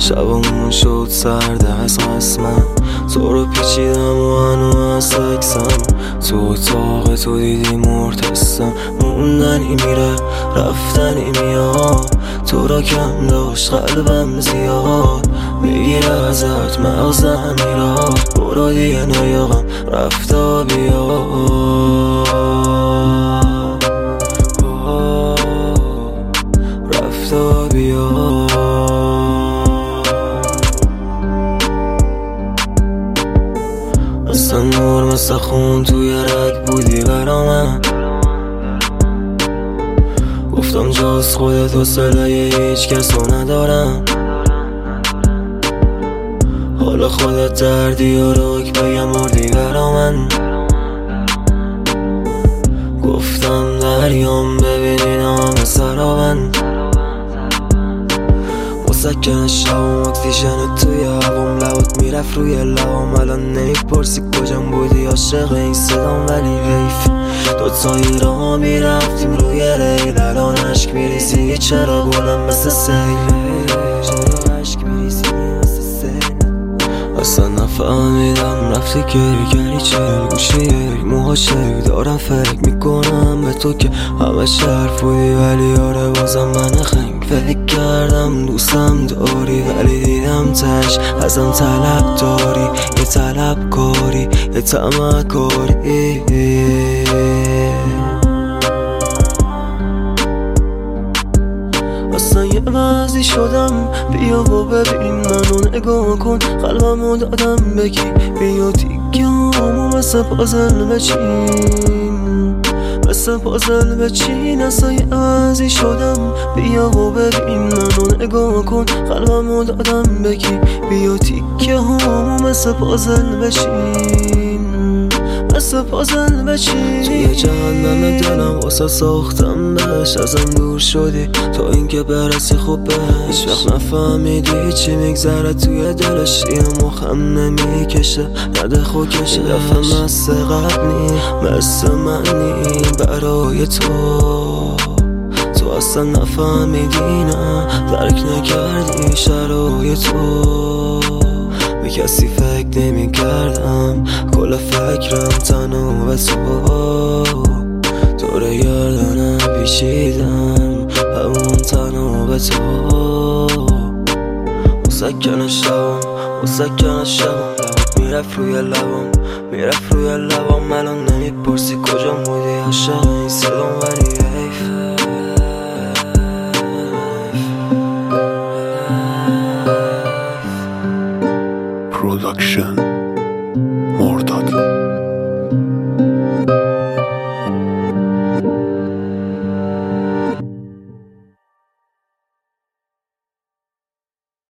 شبمون شد سرد از قسمم، تو رو پیچیدم و هنو از سکسم. تو اتاق تو دیدی مرتسم، موندنی میره رفتنی میاد، تو را کم داشت قلبم زیاد، میگیره ازت مغزم میراد. برو دیگه نیاقم رفتا بیا، رفتا بیا. مثل نور مثل خون توی رگ بودی برا من، گفتم جز خودت حوصله هیچ کسو ندارم. حالا خودت دردی و رک بگم مردی برا من. گفتم دریام ببینی نام سرابن، مسکن شبم اکسیژن توی هوام، لبات میرفت روی لبام. الان نمیپرسی کجام بودی عاشق این صدام، ولی حیف دوتایی را میرفتیم روی ریل. الان عشق میریزی چرا گلم مثل سیل، اصلا نفهمیدم رفتی گری چل گوشه موهاشک دارم. فکر میکنم به تو که همه شرف بودی، ولی آره بازم من خنگ. فکر کردم دوستم داری، ولی دیدم تش ازم طلب داری. یه طلب کاری یه طمع کاری. اصلا یه وضعی شدم، بیا و ببین منو نگاه کن. قلبمو دادم بگی بیا تیکه همو مثل پازل بچین، مثل پازل بچین. اصلا یه وضعی شدم، بیا و ببین منو نگاه کن. قلبمو دادم بگی بیا تیکه همو مثل پازل بچین، مثل پازل بچین. توی جهنم دلم واسه ساختم بهش، ازم دور شدی تا اینکه برسی خوب بهش. وقت نفهمیدی چی میگذره توی دلش، یه مخم نمیکشه نده خوکش. این دفعه مثل قبلی مثل منی برای تو اصلا نفهمیدی نه درک نکردی شرایط تو. به کسی فکر نمی کردم، کل فکرم تنها به تو رو گردنم پیچیدم، همون تنها به تو. مسکن شبم لبت میرفت روی لبم، میرفت روی لبم. الان نمیپرسی کجا